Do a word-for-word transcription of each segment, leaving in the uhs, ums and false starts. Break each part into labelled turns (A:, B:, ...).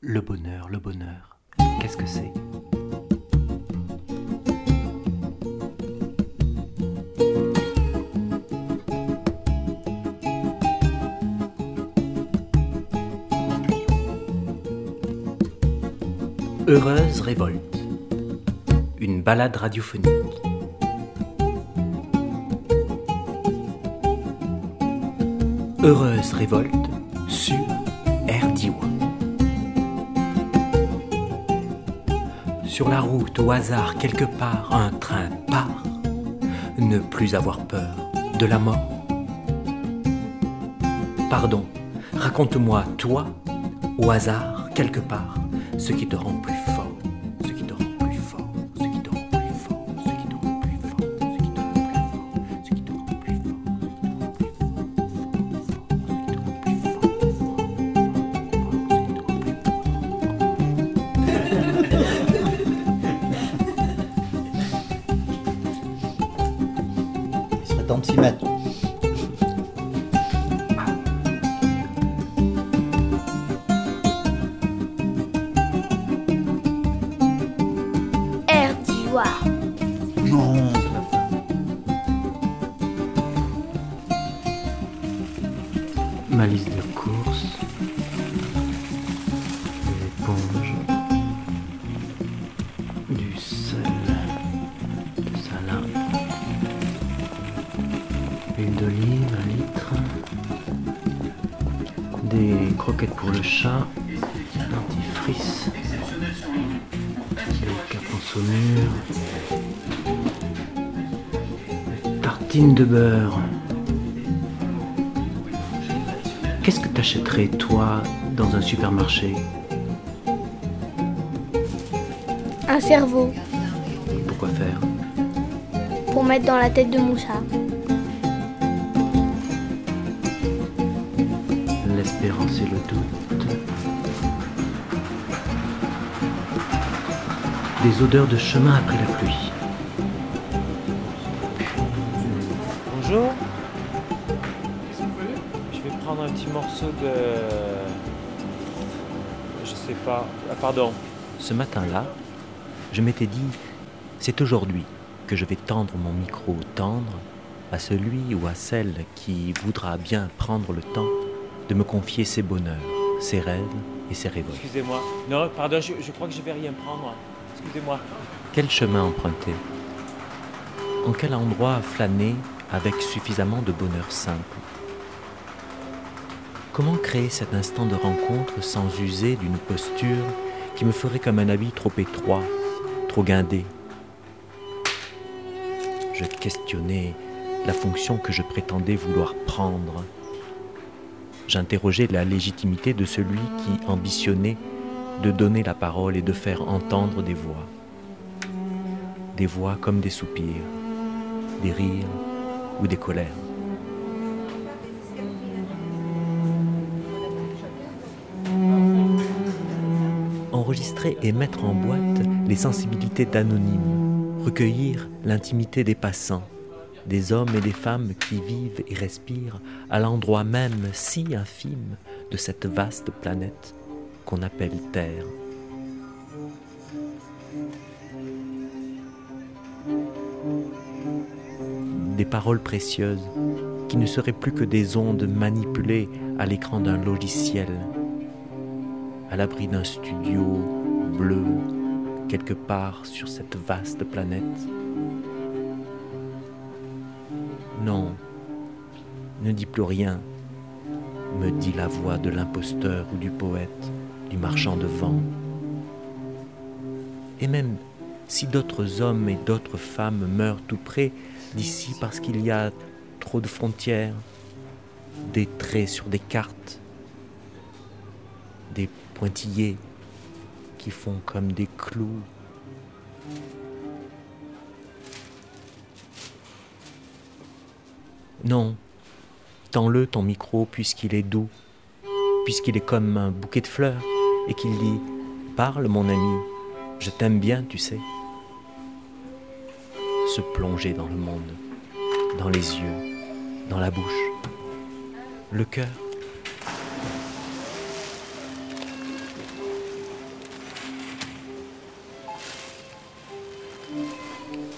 A: Le bonheur, le bonheur, qu'est-ce que c'est ? Heureuse révolte, une balade radiophonique. Heureuse révolte sur R D I W A. Sur la route, au hasard, quelque part, un train part. Ne plus avoir peur de la mort. Pardon, raconte-moi, toi, au hasard, quelque part, ce qui te rend plus fort, ce qui te rend plus fort, ce qui te rend plus fort, ce qui te rend plus fort, ce qui te rend plus fort, ce qui te rend plus fort,
B: Il serait temps de s'y mettre.
C: R D I W A.
B: Non.
A: Ma liste de courses, des éponges, du sel, du salade, huile d'olive, un litre, des croquettes pour le chat, dentifrice, des capes en saumure, des tartines de beurre. Qu'est-ce que t'achèterais, toi, dans un supermarché ?
C: Un cerveau
A: Pourquoi faire ?
C: pour mettre dans la tête de mon chat.
A: L'espérance et le doute. Des odeurs de chemin après la pluie.
D: Bonjour. Je vais prendre un petit morceau de... Je sais pas... Ah, pardon.
A: Ce matin-là, je m'étais dit, c'est aujourd'hui que je vais tendre mon micro tendre à celui ou à celle qui voudra bien prendre le temps de me confier ses bonheurs, ses rêves et ses révoltes.
D: Excusez-moi. Non, pardon, je, je crois que je vais rien prendre. Excusez-moi.
A: Quel chemin emprunter ? En quel endroit flâner avec suffisamment de bonheur simple ? Comment créer cet instant de rencontre sans user d'une posture qui me ferait comme un habit trop étroit, trop guindé ? Je questionnais la fonction que je prétendais vouloir prendre. J'interrogeais la légitimité de celui qui ambitionnait de donner la parole et de faire entendre des voix. Des voix comme des soupirs, des rires ou des colères. Enregistrer et mettre en boîte les sensibilités d'anonymes, recueillir l'intimité des passants, des hommes et des femmes qui vivent et respirent à l'endroit même si infime de cette vaste planète qu'on appelle Terre. Des paroles précieuses qui ne seraient plus que des ondes manipulées à l'écran d'un logiciel, à l'abri d'un studio bleu quelque part sur cette vaste planète. Non, ne dis plus rien, me dit la voix de l'imposteur ou du poète, du marchand de vent. Et même si d'autres hommes et d'autres femmes meurent tout près d'ici parce qu'il y a trop de frontières, des traits sur des cartes, des pointillés qui font comme des clous. Non, tends-le ton micro puisqu'il est doux, puisqu'il est comme un bouquet de fleurs et qu'il dit « Parle mon ami, je t'aime bien, tu sais ». Se plonger dans le monde, dans les yeux, dans la bouche, le cœur.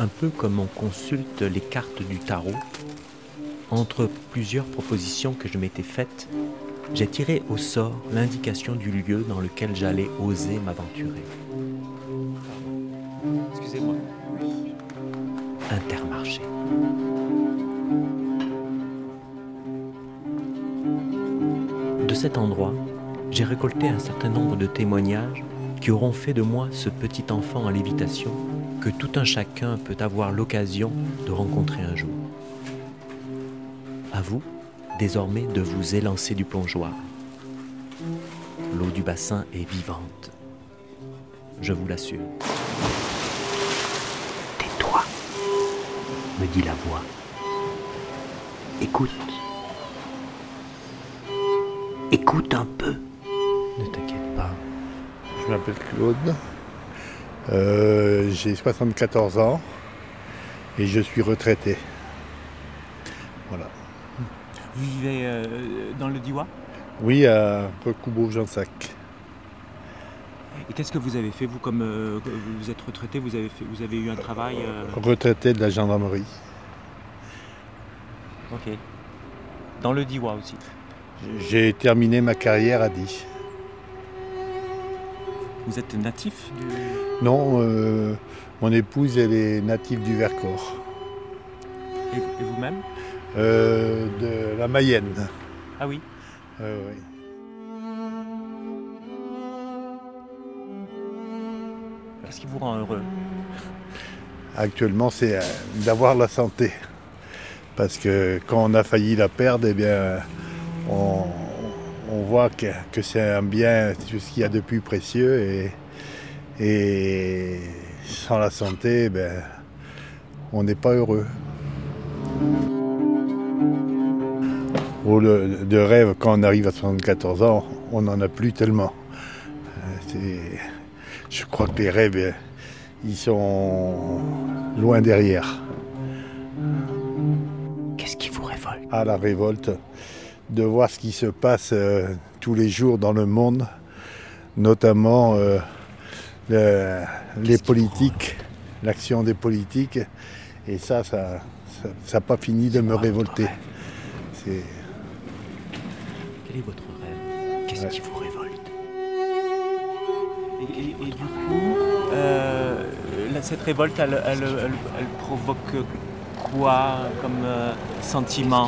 A: un peu comme on consulte les cartes du tarot, entre plusieurs propositions que je m'étais faites, j'ai tiré au sort l'indication du lieu dans lequel j'allais oser m'aventurer.
D: Excusez-moi.
A: Intermarché. De cet endroit, j'ai récolté un certain nombre de témoignages qui auront fait de moi ce petit enfant en lévitation que tout un chacun peut avoir l'occasion de rencontrer un jour. À vous, désormais, de vous élancer du plongeoir. L'eau du bassin est vivante. Je vous l'assure. Tais-toi, me dit la voix. Écoute. Écoute un peu. Ne t'inquiète pas.
E: Je m'appelle Claude. Euh, j'ai soixante-quatorze ans et je suis retraité. Voilà.
D: Vous vivez euh, dans le Diois?
E: Oui, à Recoubourg-Jansac.
D: Et qu'est-ce que vous avez fait, vous, comme euh, vous êtes retraité, vous avez, fait, vous avez eu un travail euh...
E: Retraité de la gendarmerie.
D: Ok. Dans le Diois aussi?
E: J'ai terminé ma carrière à Die.
D: Vous êtes natif du...
E: Non, euh, mon épouse, elle est native du Vercors.
D: Et, et vous-même?
E: euh, De la Mayenne.
D: Ah oui?
E: Euh, oui.
D: Qu'est-ce qui vous rend heureux?
E: Actuellement, c'est euh, d'avoir la santé. Parce que quand on a failli la perdre, eh bien, on, on voit que, que c'est un bien, tout ce qu'il y a de plus précieux. Et, et sans la santé, eh bien, on n'est pas heureux. Au lieu de rêve, quand on arrive à soixante-quatorze ans, on n'en a plus tellement. C'est, je crois que les rêves, ils sont loin derrière.
A: Qu'est-ce qui vous révolte?
E: À la révolte, de voir ce qui se passe euh, tous les jours dans le monde, notamment euh, le, les politiques, l'action des politiques. Et ça, ça n'a pas fini de me révolter. C'est...
A: Quel est votre rêve? Qu'est-ce ouais. qui vous révolte?
D: Et, et, et du coup, euh, cette révolte, elle, elle, elle, elle provoque quoi comme euh, sentiment?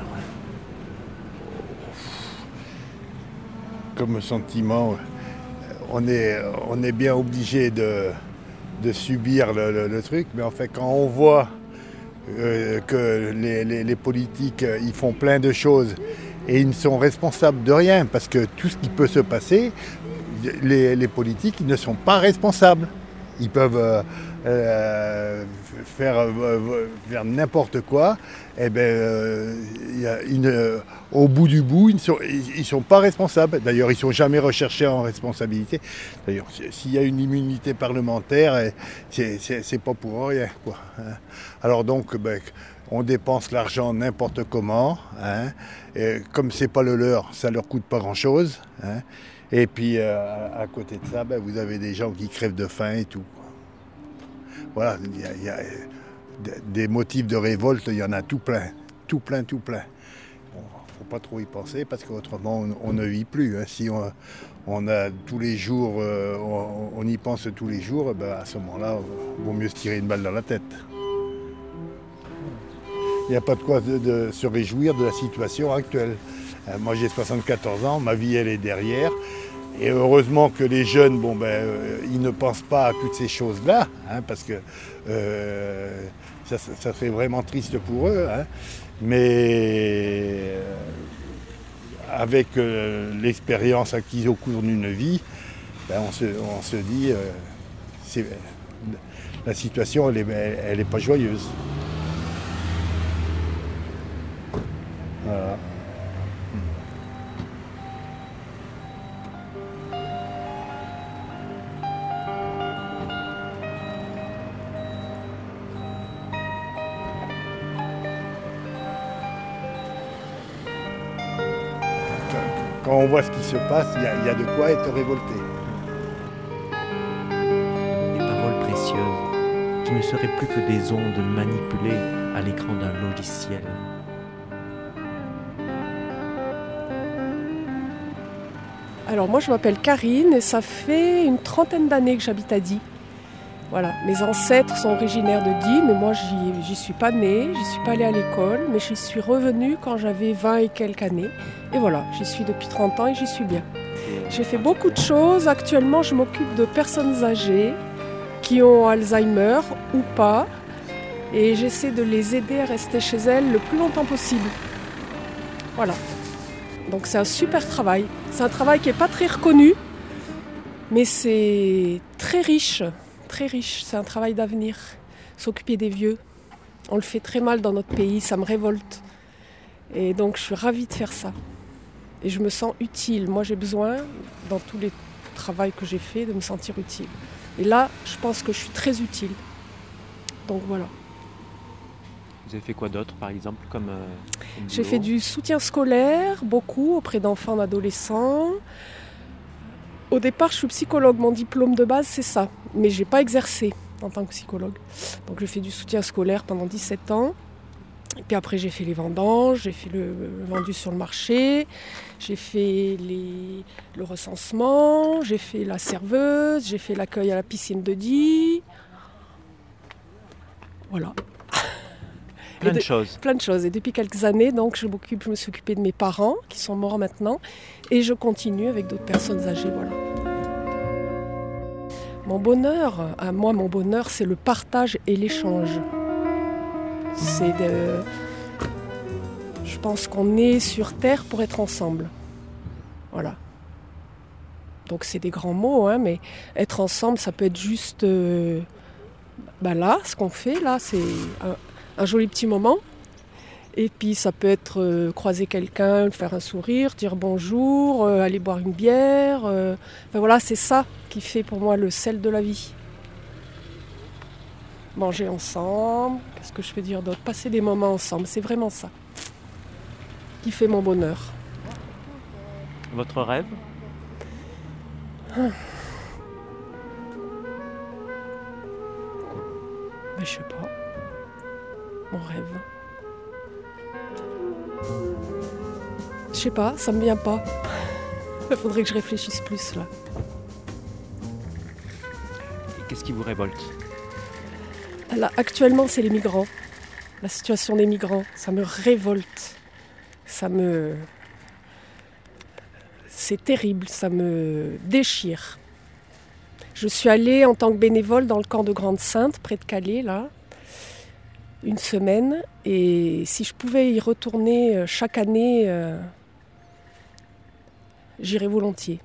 E: Comme sentiment, on est, on est bien obligé de, de subir le, le, le truc, mais en fait, quand on voit euh, que les, les, les politiques, ils font plein de choses et ils ne sont responsables de rien, parce que tout ce qui peut se passer, les, les politiques, ils ne sont pas responsables. Ils peuvent euh, euh, faire, euh, faire n'importe quoi. Et ben, euh, y a une, euh, au bout du bout, ils ne sont, ils sont pas responsables. D'ailleurs, ils ne sont jamais recherchés en responsabilité. D'ailleurs, s'il y a une immunité parlementaire, c'est, c'est, c'est pas pour rien, quoi. Alors donc, ben, on dépense l'argent n'importe comment. Hein, et comme c'est pas le leur, ça leur coûte pas grand-chose. Hein. Et puis, euh, à côté de ça, ben, vous avez des gens qui crèvent de faim et tout. Voilà, il y a, il y a des motifs de révolte, il y en a tout plein. Tout plein, tout plein. Bon, faut pas trop y penser, parce qu'autrement, on, on ne vit plus. Hein. Si on, on a tous les jours, euh, on, on y pense tous les jours, ben, à ce moment-là, il vaut mieux se tirer une balle dans la tête. Il n'y a pas de quoi de, de se réjouir de la situation actuelle. Euh, moi, j'ai soixante-quatorze ans, ma vie, elle est derrière. Et heureusement que les jeunes, bon, ben, euh, ils ne pensent pas à toutes ces choses-là, hein, parce que euh, ça, ça serait vraiment triste pour eux. Hein. Mais euh, avec euh, l'expérience acquise au cours d'une vie, ben, on, se, on se dit, euh, c'est, la situation, elle n'est elle est pas joyeuse. Voilà. Quand on voit ce qui se passe, il y, y a de quoi être révolté.
A: Des paroles précieuses qui ne seraient plus que des ondes manipulées à l'écran d'un logiciel.
F: Alors moi je m'appelle Karine et ça fait une trentaine d'années que j'habite à Die. Voilà, mes ancêtres sont originaires de Die, mais moi j'y, j'y suis pas née, j'y suis pas allée à l'école, mais j'y suis revenue quand j'avais vingt et quelques années. Et voilà, j'y suis depuis trente ans et j'y suis bien. J'ai fait beaucoup de choses. Actuellement, je m'occupe de personnes âgées qui ont Alzheimer ou pas. Et j'essaie de les aider à rester chez elles le plus longtemps possible. Voilà. Donc c'est un super travail. C'est un travail qui n'est pas très reconnu, mais c'est très riche. Très riche. C'est un travail d'avenir. S'occuper des vieux. On le fait très mal dans notre pays. Ça me révolte. Et donc je suis ravie de faire ça. Et je me sens utile. Moi, j'ai besoin, dans tous les travaux que j'ai faits, de me sentir utile. Et là, je pense que je suis très utile. Donc voilà.
D: Vous avez fait quoi d'autre, par exemple, comme, euh, comme
F: J'ai
D: boulot
F: fait du soutien scolaire, beaucoup, auprès d'enfants, d'adolescents. Au départ, je suis psychologue. Mon diplôme de base, c'est ça. Mais je n'ai pas exercé en tant que psychologue. Donc j'ai fait du soutien scolaire pendant dix-sept ans. Et puis après, j'ai fait les vendanges, j'ai fait le vendu sur le marché, j'ai fait les, le recensement, j'ai fait la serveuse, j'ai fait l'accueil à la piscine de Die. Voilà.
D: Plein
F: de,
D: de choses.
F: Plein de choses. Et depuis quelques années, donc, je m'occupe, je me suis occupée de mes parents, qui sont morts maintenant, et je continue avec d'autres personnes âgées. Voilà. Mon bonheur, à moi, mon bonheur, c'est le partage et l'échange. C'est de... Je pense qu'on est sur Terre pour être ensemble. Voilà. Donc c'est des grands mots, hein, mais être ensemble, ça peut être juste... Euh... Ben là, ce qu'on fait, là, c'est un, un joli petit moment. Et puis ça peut être euh, croiser quelqu'un, faire un sourire, dire bonjour, euh, aller boire une bière. Euh... Enfin voilà, c'est ça qui fait pour moi le sel de la vie. Manger ensemble, qu'est-ce que je peux dire d'autre? Passer des moments ensemble, c'est vraiment ça qui fait mon bonheur.
D: Votre rêve?
F: Hum. Mais je sais pas. Mon rêve. Je sais pas, ça me vient pas. Il faudrait que je réfléchisse plus là.
D: Et qu'est-ce qui vous révolte?
F: Là, actuellement, c'est les migrants. La situation des migrants, ça me révolte. Ça me... C'est terrible, ça me déchire. Je suis allée en tant que bénévole dans le camp de Grande-Sainte, près de Calais, là, une semaine. Et si je pouvais y retourner chaque année, euh, j'irais volontiers.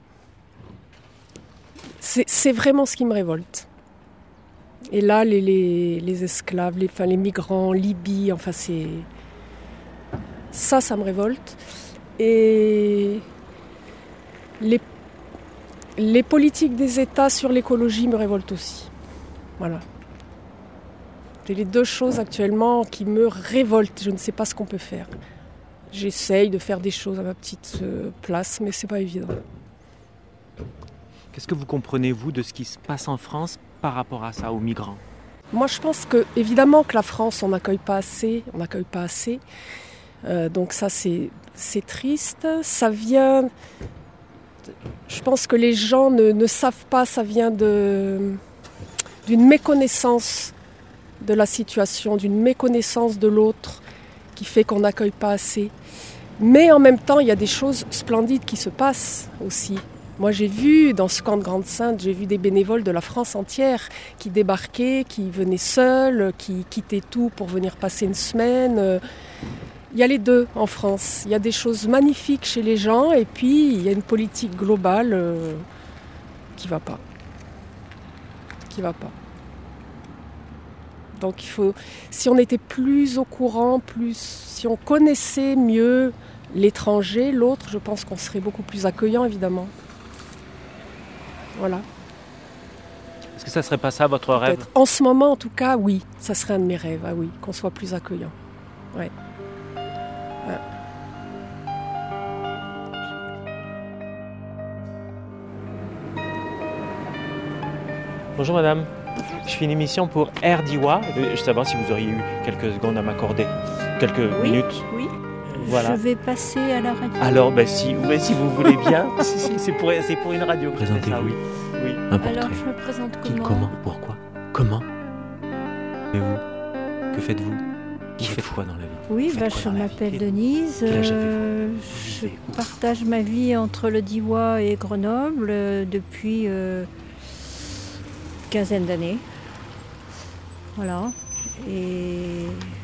F: C'est, c'est vraiment ce qui me révolte. Et là, les, les, les esclaves, les, enfin, les migrants, Libye, enfin c'est... Ça, ça me révolte. Et les, les politiques des États sur l'écologie me révoltent aussi. Voilà. C'est les deux choses actuellement qui me révoltent. Je ne sais pas ce qu'on peut faire. J'essaye de faire des choses à ma petite place, mais c'est pas évident.
D: Qu'est-ce que vous comprenez, vous, de ce qui se passe en France par rapport à ça, aux migrants?
F: Moi, je pense que, évidemment, que la France, on n'accueille pas assez. On n'accueille pas assez. Euh, donc ça, c'est, c'est triste. Ça vient... Je pense que les gens ne, ne savent pas. Ça vient de, d'une méconnaissance de la situation, d'une méconnaissance de l'autre qui fait qu'on n'accueille pas assez. Mais en même temps, il y a des choses splendides qui se passent aussi. Moi, j'ai vu, dans ce camp de Grande-Sainte, j'ai vu des bénévoles de la France entière qui débarquaient, qui venaient seuls, qui quittaient tout pour venir passer une semaine. Il y a les deux en France. Il y a des choses magnifiques chez les gens et puis il y a une politique globale euh, qui ne va pas. Qui va pas. Donc il faut, si on était plus au courant, plus, si on connaissait mieux l'étranger, l'autre, je pense qu'on serait beaucoup plus accueillant, évidemment. Voilà.
D: Est-ce que ça serait pas ça votre rêve?
F: En ce moment, en tout cas, oui. Ça serait un de mes rêves, ah oui, qu'on soit plus accueillant. Ouais. Ouais.
D: Bonjour madame. Je fais une émission pour Air Diwa. Je veux savoir si vous auriez eu quelques secondes à m'accorder, quelques
G: Oui,
D: minutes.
G: oui.
D: Voilà.
G: Je vais passer à la radio.
D: Alors, ben, si, ouais, si vous voulez bien, c'est, c'est, pour, c'est pour une radio. que je fais ça,
A: Présentez-vous.
D: oui. oui.
A: Un portrait.
G: Alors, je me présente
A: Qui,
G: comment
A: comment, pourquoi, comment et vous, que faites-vous? Vous faites quoi dans la vie?
G: Oui,
A: Vous
G: bah,
A: faites quoi
G: je
A: dans la
G: m'appelle
A: vie?
G: Denise.
A: Quel âge avez-vous
G: euh,
A: Vous
G: je
A: vivez où?
G: partage ma vie entre le Diois et Grenoble euh, depuis euh, une quinzaine d'années. Voilà. Et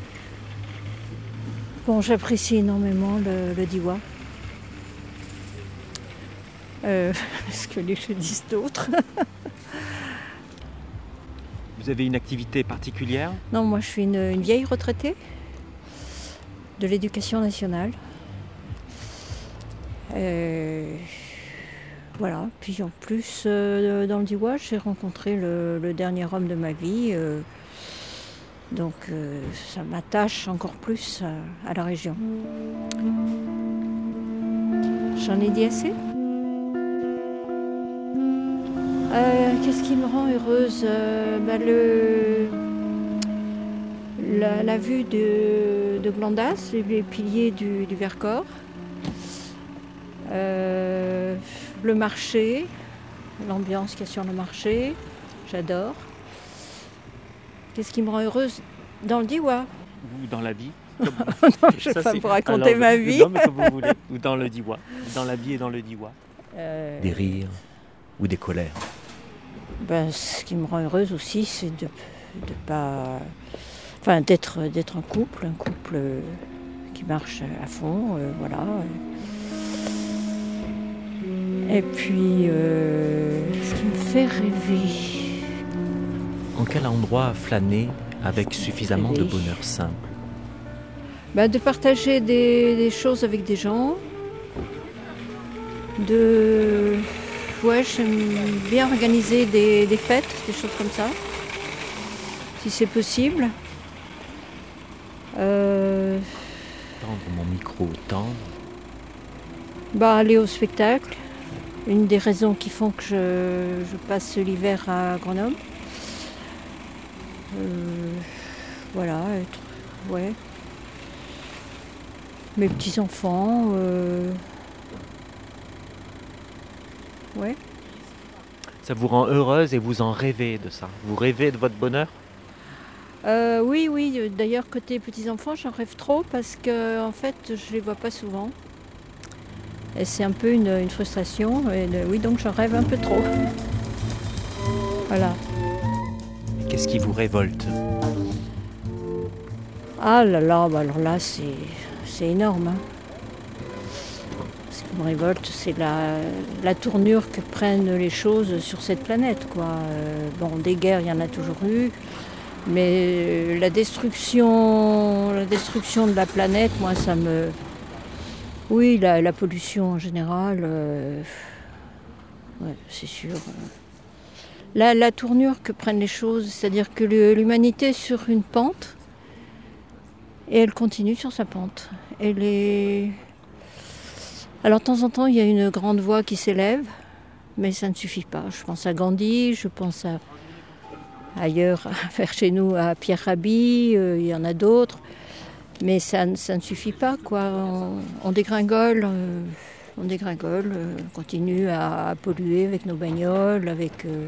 G: bon, j'apprécie énormément le, le Diois. Euh, ce que les choses disent d'autres.
D: Vous avez une activité particulière?
G: Non, moi je suis une, une vieille retraitée de l'éducation nationale. Euh, voilà, puis en plus, euh, dans le Diois, j'ai rencontré le, le dernier homme de ma vie. euh, donc euh, ça m'attache encore plus à, à la région. J'en ai dit assez? Euh, qu'est-ce qui me rend heureuse? Euh, bah, le, la, la vue de, de Glandas, les piliers du, du Vercors, euh, le marché, l'ambiance qu'il y a sur le marché, j'adore. Qu'est-ce qui me rend heureuse dans le Diois?
D: Ou dans la vie?
G: Non, je ne vais
D: Ça,
G: pas
D: c'est-
G: vous raconter
D: Alors,
G: ma vie.
D: Non, mais comme vous voulez. Ou dans le Diois. Dans la vie et dans le Diois.
G: Euh,
A: Des rires ou des colères?
G: ben, ce qui me rend heureuse aussi, c'est de, de pas, enfin, d'être, d'être un couple, un couple qui marche à fond, euh, voilà. Et puis, euh, ce qui me fait rêver,
A: En quel endroit flâner avec suffisamment de
G: Rêver.
A: bonheur simple?
G: ben, de partager des, des choses avec des gens, de, ouais, j'aime bien organiser des, des fêtes, des choses comme ça, si c'est possible. Euh,
A: Tendre mon micro, tendre.
G: Bah, aller au spectacle, une des raisons qui font que je, je passe l'hiver à Grenoble. Euh, voilà, être, ouais. Mes petits-enfants, euh, ouais.
D: Ça vous rend heureuse et vous en rêvez de ça? Vous rêvez de votre bonheur?
G: Euh, oui, oui, d'ailleurs, côté petits-enfants, j'en rêve trop parce que, en fait, je les vois pas souvent. Et c'est un peu une, une frustration. Et de- oui, donc j'en rêve un peu trop. Voilà.
D: Qu'est-ce qui vous révolte?
G: Ah là là, bah alors là, c'est, c'est énorme. hein. Ce qui me révolte, c'est la, la tournure que prennent les choses sur cette planète, quoi. Euh, bon, des guerres, il y en a toujours eu. Mais la destruction, la destruction de la planète, moi, ça me... Oui, la, la pollution en général, euh, ouais, c'est sûr. La, la tournure que prennent les choses, c'est-à-dire que le- l'humanité est sur une pente et elle continue sur sa pente. Elle est... Alors, de temps en temps, il y a une grande voix qui s'élève, mais ça ne suffit pas. Je pense à Gandhi, je pense à... ailleurs, vers chez nous, à Pierre Rabhi, euh, il y en a d'autres. Mais ça, ne- ça ne suffit pas, quoi. On, on dégringole, euh, on dégringole, euh, on continue à, à polluer avec nos bagnoles, avec, euh,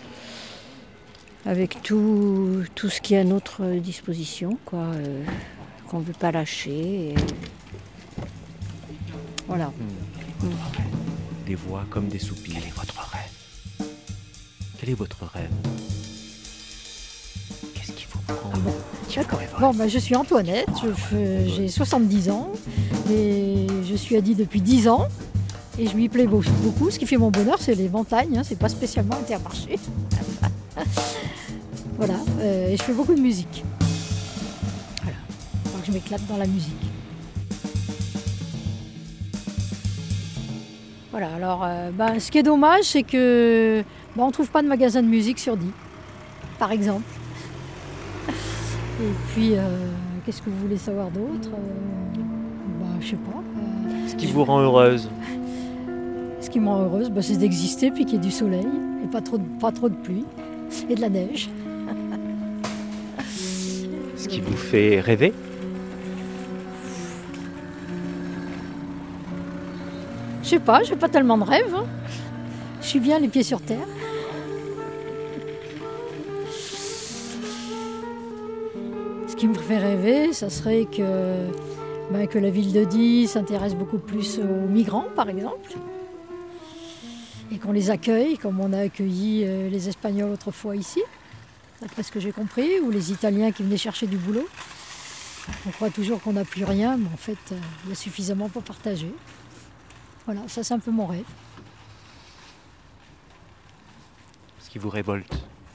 G: avec tout, tout ce qui est à notre disposition, quoi, euh, qu'on ne veut pas lâcher. et- Voilà.
A: Des voix comme des soupirs. Quel est votre rêve? Quel est votre rêve? Qu'est-ce qui vous prend?
H: Ah bon,
A: qui vous
H: d'accord.
A: révolte?
H: Bon, bah, je suis Antoinette, je fais- j'ai soixante-dix ans et je suis à Die depuis dix ans et je m'y plais beau- beaucoup. Ce qui fait mon bonheur, c'est les montagnes, hein, c'est pas spécialement Intermarché. Voilà, euh, et je fais beaucoup de musique. Voilà, donc je m'éclate dans la musique. Voilà, alors euh, bah, ce qui est dommage, c'est que bah, on ne trouve pas de magasin de musique sur Die, par exemple. Et puis, euh, qu'est-ce que vous voulez savoir d'autre? Euh, bah, je sais pas. euh,
D: Ce qui vous rend heureuse?
H: ce qui me rend heureuse, bah, c'est d'exister puis qu'il y ait du soleil et pas trop, de, pas trop de pluie et de la neige.
A: Ce qui vous fait rêver?
H: Je sais pas, j'ai pas tellement de rêves. Hein. Je suis bien les pieds sur terre. Ce qui me fait rêver, ça serait que, ben, que la ville de Die s'intéresse beaucoup plus aux migrants, par exemple. Et qu'on les accueille, comme on a accueilli euh, les Espagnols autrefois ici, d'après ce que j'ai compris, ou les Italiens qui venaient chercher du boulot. On croit toujours qu'on n'a plus rien, mais en fait, euh, il y a suffisamment pour partager. Voilà, ça c'est un peu mon rêve.
A: Ce qui vous révolte?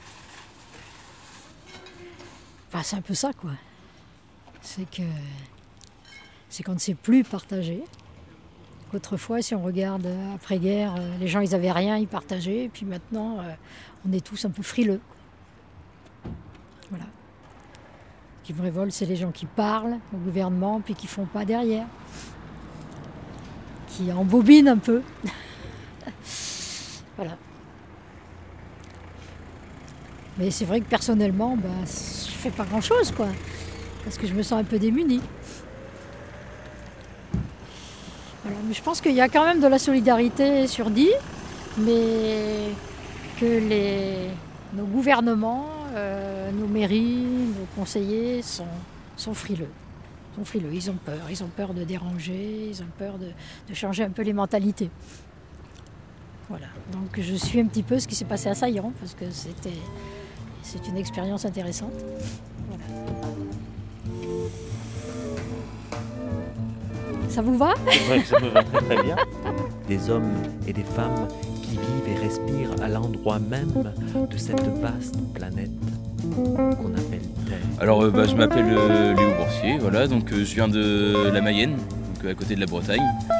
H: Enfin, c'est un peu ça, quoi. C'est que c'est qu'on ne sait plus partager. Autrefois, si on regarde après-guerre, les gens ils avaient rien, ils partageaient. Et puis maintenant, on est tous un peu frileux. Voilà. Ce qui me révolte, c'est les gens qui parlent au gouvernement puis qui font pas derrière. Qui embobinent un peu. Voilà. Mais c'est vrai que personnellement, bah, je fais pas grand-chose, quoi. Parce que je me sens un peu démunie. Voilà. Mais je pense qu'il y a quand même de la solidarité sur Die, mais que les, nos gouvernements, euh, nos mairies, nos conseillers sont, sont frileux. Sont frileux. Ils ont peur. Ils ont peur de déranger, ils ont peur de, de changer un peu les mentalités. Voilà. Donc je suis un petit peu ce qui s'est passé à Saillant, parce que c'était, c'est une expérience intéressante. Voilà. Ça vous va?
A: Oui, ça me va très très bien. Des hommes et des femmes qui vivent et respirent à l'endroit même de cette vaste planète qu'on appelle Terre.
I: Alors euh, bah, je m'appelle euh, Léo Boursier, voilà, donc euh, je viens de la Mayenne, donc, à côté de la Bretagne.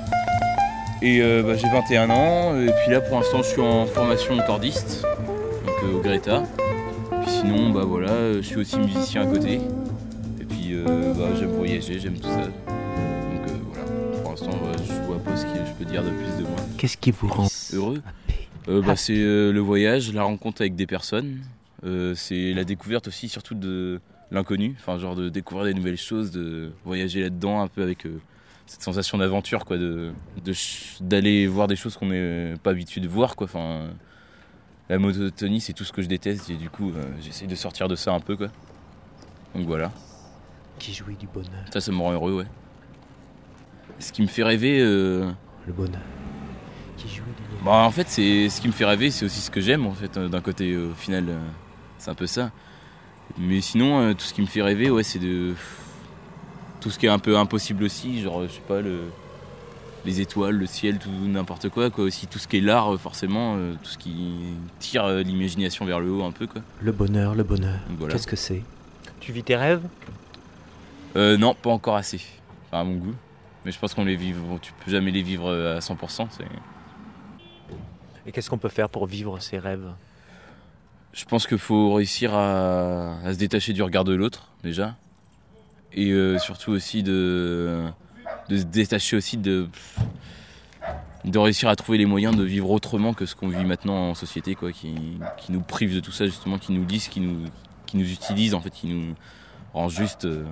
I: Et euh, bah, j'ai vingt et un ans, et puis là pour l'instant je suis en formation de cordiste, donc euh, au Greta. Puis sinon bah voilà, je suis aussi musicien à côté. Et puis euh, bah, j'aime voyager, j'aime tout ça. Donc euh, voilà, pour l'instant bah, je vois pas ce que je peux dire de plus de moi.
A: Qu'est-ce qui vous rend
I: heureux? euh, bah, C'est euh, le voyage, la rencontre avec des personnes. Euh, c'est la découverte aussi surtout de l'inconnu, enfin genre de découvrir des nouvelles choses, de voyager là-dedans un peu avec euh, cette sensation d'aventure, quoi, de, de d'aller voir des choses qu'on n'est pas habitué de voir, quoi. Enfin, la monotonie c'est tout ce que je déteste et du coup euh, j'essaye de sortir de ça un peu, quoi. Donc voilà.
A: Qui jouit du bonheur.
I: Ça, ça me rend heureux, ouais. Ce qui me fait rêver. Euh...
A: Le bonheur. Qui jouit du bonheur.
I: Bah en fait c'est ce qui me fait rêver, c'est aussi ce que j'aime en fait. D'un côté euh, au final. Euh... C'est un peu ça. Mais sinon, euh, tout ce qui me fait rêver, ouais, c'est de. Tout ce qui est un peu impossible aussi, genre, je sais pas, le... les étoiles, le ciel, tout n'importe quoi, quoi. Aussi tout ce qui est l'art, forcément, euh, tout ce qui tire euh, l'imagination vers le haut un peu, quoi.
A: Le bonheur, le bonheur.
I: Voilà.
A: Qu'est-ce que c'est? Tu vis tes rêves?
I: euh, Non, pas encore assez, enfin, à mon goût. Mais je pense qu'on les vit, tu peux jamais les vivre à cent pour cent. C'est...
A: Et qu'est-ce qu'on peut faire pour vivre ces rêves?
I: Je pense qu'il faut réussir à, à se détacher du regard de l'autre, déjà. Et euh, surtout aussi de, de se détacher aussi de, de réussir à trouver les moyens de vivre autrement que ce qu'on vit maintenant en société, quoi, qui, qui nous prive de tout ça, justement, qui nous disent, qui nous, qui nous utilisent, en fait, qui nous rend juste euh,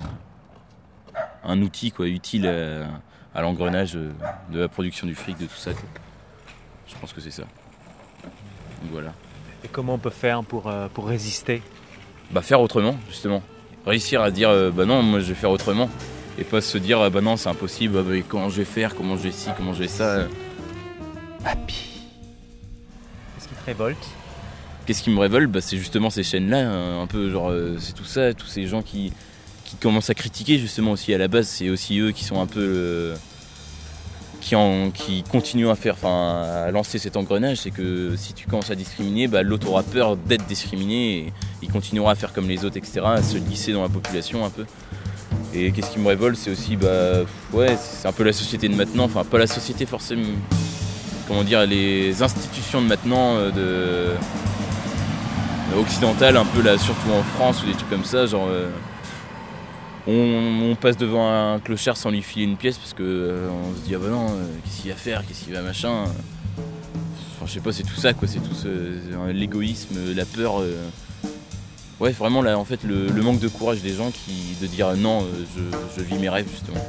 I: un outil, quoi, utile à, à l'engrenage de la production du fric, de tout ça, quoi. Je pense que c'est ça. Donc voilà.
A: Et comment on peut faire pour, euh, pour résister?
I: Bah faire autrement, justement. Réussir à dire euh, bah non, moi je vais faire autrement. Et pas se dire bah non, c'est impossible, bah, bah, comment je vais faire, comment je vais ci, comment je vais ça.
A: Happy. Qu'est-ce qui te révolte?
I: Qu'est-ce qui me révolte? Bah c'est justement ces chaînes-là, hein, un peu genre euh, c'est tout ça, tous ces gens qui, qui commencent à critiquer justement aussi à la base, c'est aussi eux qui sont un peu euh, Qui, en, qui continuent à faire, enfin, à lancer cet engrenage, c'est que si tu commences à discriminer, bah, l'autre aura peur d'être discriminé et il continuera à faire comme les autres, et cetera, à se glisser dans la population un peu. Et qu'est-ce qui me révolte, c'est aussi, bah, ouais, c'est un peu la société de maintenant, enfin, pas la société forcément, comment dire, les institutions de maintenant, de, occidentales, un peu là, surtout en France ou des trucs comme ça, genre. Euh, On, on passe devant un clochard sans lui filer une pièce parce que euh, on se dit ah bah non, euh, qu'est-ce qu'il va faire, qu'est-ce qu'il va machin. Enfin je sais pas, c'est tout ça quoi, c'est tout ce, euh, l'égoïsme, la peur. Euh, ouais, vraiment là, en fait, le, le manque de courage des gens qui de dire non, euh, je, je vis mes rêves justement.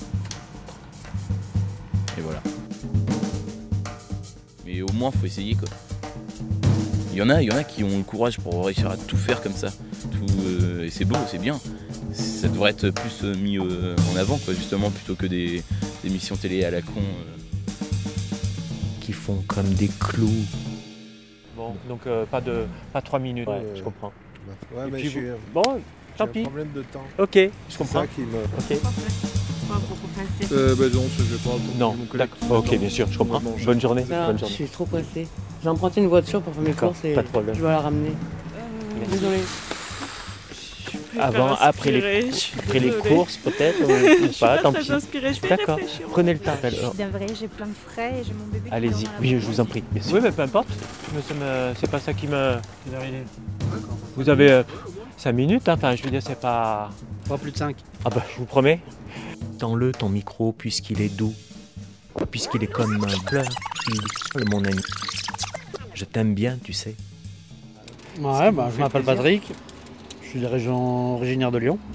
I: Et voilà. Mais au moins, faut essayer quoi. Il y en a, il y en a qui ont le courage pour réussir à tout faire comme ça. Tout, euh, et c'est beau, c'est bien. Ça devrait être plus mis euh, en avant quoi, justement, plutôt que des, des émissions télé à la con. Euh.
A: Qui font comme des clous.
D: Bon, donc euh, pas de pas trois minutes,
E: Ouais,
D: je
E: euh,
D: comprends.
E: Ouais,
D: Et
E: mais
D: puis
E: j'ai
D: vous- Bon, tant
E: un
D: pis.
E: problème de temps.
D: Ok, je
E: C'est
D: comprends.
E: ça qui me...
D: Ok.
J: Euh, bah non, je vais pas attendre
D: Non,
J: mon collègue.
D: d'accord. Ok, bien sûr, je comprends.
J: Bon,
D: Bonne journée.
K: Ça,
D: Bonne
K: je
D: journée.
K: suis trop pressée. J'ai emprunté une voiture pour faire mes
D: D'accord,
K: courses et
D: pas de problème.
K: je dois la ramener. Désolée.
D: Avant, après les, après les courses peut-être ou, ou pas, tant pis. D'accord, prenez le temps. Alors,
L: D'un vrai, j'ai plein de frais et j'ai mon bébé. qui
D: allez-y,
L: dort dans la
D: oui, je
L: voiture.
D: vous en prie. Bien sûr. Oui, mais peu importe. Mais ça me- c'est pas ça qui me. Vous avez euh, cinq minutes, hein. Enfin, je veux dire, c'est pas.
B: Pas plus de cinq.
D: Ah bah, je vous promets.
A: Tends-le ton micro puisqu'il est doux, puisqu'il est comme un pleur, il, mon ami. Je t'aime bien, tu sais.
B: Ouais, bah, je m'appelle Patrick. Je suis de région originaire de Lyon.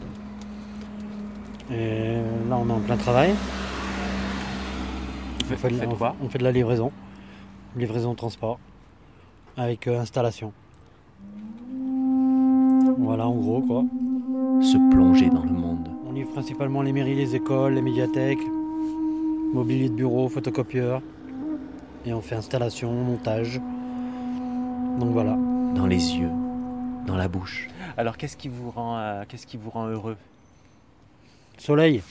B: Et là, on est en plein travail.
D: Vous
B: On fait, de,
D: faites
B: on-
D: quoi?
B: on fait de la livraison. Livraison transport. Avec euh, installation. Voilà, en gros, quoi.
A: Se plonger dans le monde.
B: On livre principalement les mairies, les écoles, les médiathèques, mobilier de bureau, photocopieur. Et on fait installation, montage. Donc voilà.
A: Dans les yeux, dans la bouche.
D: Alors, qu'est-ce qui vous rend, euh, qu'est-ce qui vous rend heureux?
B: Soleil.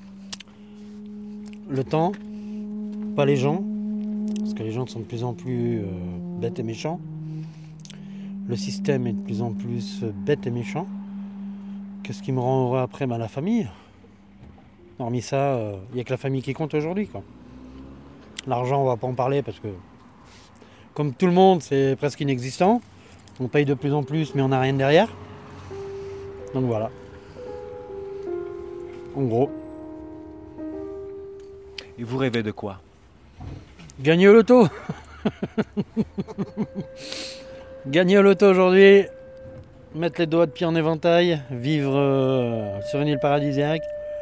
B: Le temps. Pas les gens. Parce que les gens sont de plus en plus euh, bêtes et méchants. Le système est de plus en plus euh, bête et méchant. Qu'est-ce qui me rend heureux après? Bah, la famille. Hormis ça, il n'y a que la famille qui compte aujourd'hui, quoi. L'argent, on va pas en parler parce que, comme tout le monde, c'est presque inexistant. On paye de plus en plus, mais on n'a rien derrière. Donc voilà. En gros,
D: Et vous rêvez de quoi?
B: gagner au loto. Gagner au loto aujourd'hui. Mettre les doigts de pied en éventail. Vivre euh, sur une île paradisiaque.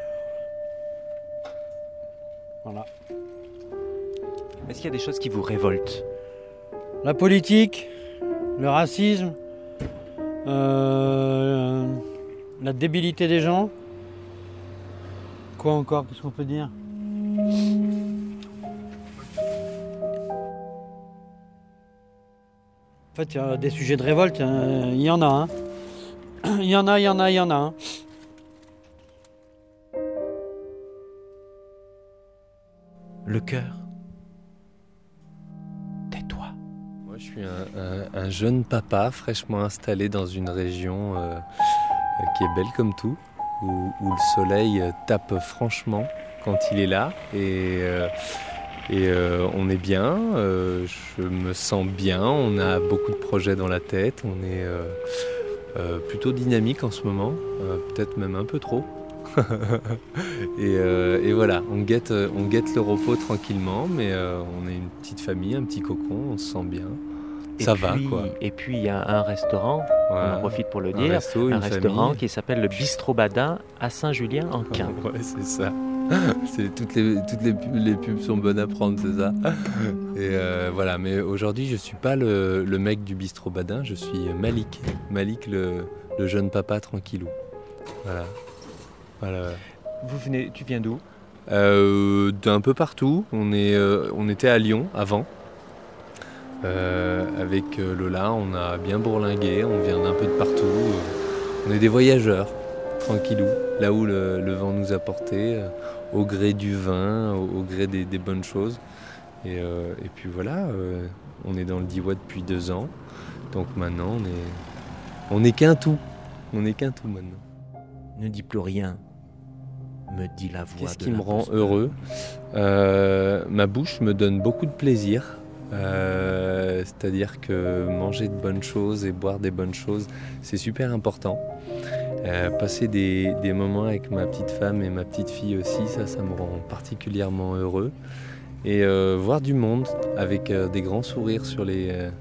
B: Voilà.
D: Est-ce qu'il y a des choses qui vous révoltent?
B: La politique, le racisme, euh, la débilité des gens. Quoi encore? Qu'est-ce qu'on peut dire? En fait, il y a des sujets de révolte, euh, il y en a. Hein. Il y en a, il y en a, il y en a. Hein.
A: Le cœur. Tais-toi.
M: Moi, je suis un, un- un jeune papa fraîchement installé dans une région euh, qui est belle comme tout, où, où le soleil tape franchement quand il est là. Et, euh, et euh, on est bien, euh, je me sens bien, on a beaucoup de projets dans la tête, on est euh, euh, plutôt dynamique en ce moment, euh, peut-être même un peu trop. et, euh, et voilà, on guette, on guette le repos tranquillement, mais euh, on est une petite famille, un petit cocon, on se sent bien.
A: Et
M: Ça
A: puis,
M: va quoi.
A: Et puis il y a un restaurant,
M: Voilà.
A: on en profite pour le
M: Un
A: dire,
M: resto,
A: un
M: une
A: restaurant
M: famille.
A: qui s'appelle le Bistrot Badin à Saint-Julien-en-Quint.
M: Ouais, c'est ça. C'est, toutes les, toutes les, pubs, les pubs sont bonnes à prendre, c'est ça. Et euh, voilà, mais aujourd'hui, je suis pas le, le mec du bistrot Badin, je suis Malik. Malik, le, le jeune papa tranquillou. Voilà. Voilà.
D: Vous venez, tu viens d'où?
M: Euh, d'un peu partout. On, est, euh, on était à Lyon avant. Euh, avec euh, Lola, on a bien bourlingué, on vient d'un peu de partout. On est des voyageurs, tranquillou, là où le, le vent nous a portés, euh, au gré du vin, au, au gré des, des bonnes choses. Et, euh, et puis voilà, euh, on est dans le Diois depuis deux ans. Donc maintenant, on est, on est qu'un tout. On n'est qu'un tout maintenant.
A: Ne dis plus rien, me dit la voix.
M: Qu'est-ce
A: de
M: qui me rend
A: l'imposteur.
M: heureux? Euh, Ma bouche me donne beaucoup de plaisir. Euh, c'est-à-dire que manger de bonnes choses et boire des bonnes choses, c'est super important. Euh, passer des, des moments avec ma petite femme et ma petite fille aussi, ça, ça me rend particulièrement heureux. Et euh, voir du monde avec euh, des grands sourires sur les, euh,